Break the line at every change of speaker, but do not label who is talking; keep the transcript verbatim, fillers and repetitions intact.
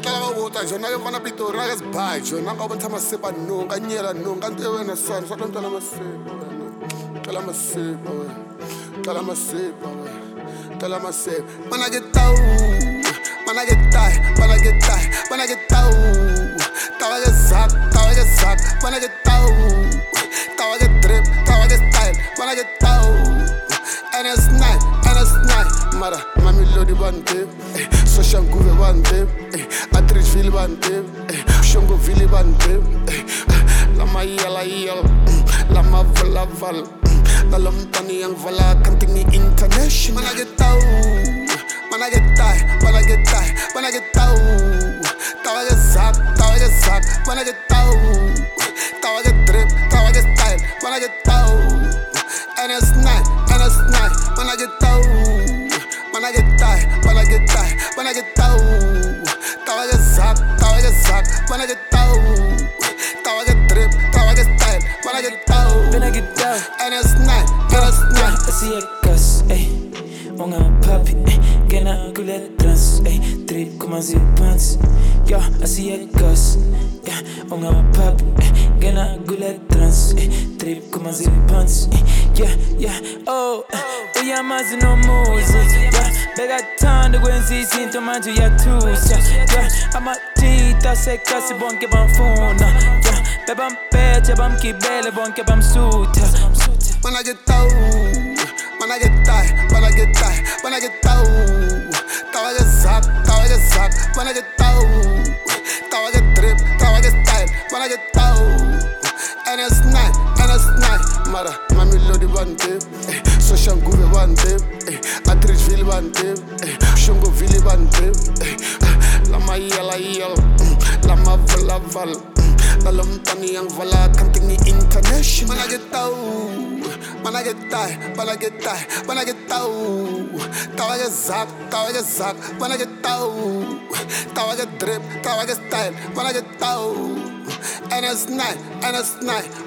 tla go botsa jona ke fana pitori na ke sebai jona ka bontsha masepa nong ka nyela nong ka ntwe wena swana sa tla masepa wena tla masepa wena tla masepa wena tla masepa mana ke tau mana ke tai mana ke tai mana ke tau tawa ke zak tawa ke zak mana ke tau tawa ke drip tawa ke style mana ke tau and it's night and it's night mara mami lodi bante social guve bante atrich fili bante shongo fili bante la maya la yel la mavala val la lomtani yang vala kantingi international mana ke tau mana ke tai mana ke tai mana ke tau tawa ke zak tawa ke zak mana ke tau tawa ke drip tawa ke style mana ke tau and it's night and it's night mana ke tau mana ke tai mana ke tai mana ke tau tawa ke zak tawa ke zak mana ke tau tawa ke drip tawa ke style mana ke tau
When I get down
and it's night and it's night
I see a gas, ayy Onga papi, ayy Gena gule trans, ayy Trip kuma zi pants Yeah, I see a gas Yeah, onga papi, ayy Gena gule trans, ayy Trip kuma zi pants Yeah, yeah, oh Uyamazi no muzi Yeah, bega tanda kwenzi izinto manje uyathusa Yeah, amatita sekasi bonke bamfuna Yeah, bebampethe bamgibele bonke bamsutha
Mana ke tau mana ke tai mana ke tai mana ke tau tawa ke zak tawa ke zak mana ke tau tawa ke drip tawa ke style mana ke tau and it's night and it's night mara mami lodi bante social guve bante atrich fili bante shongo fili bante la maya la yel la mavala val la lomtani yang vala kantingi international mana ke tau mana ke tai mana ke tai mana ke tau tawa ke zak tawa ke zak mana ke tau tawa ke drip tawa ke style mana ke tau and it's night and it's night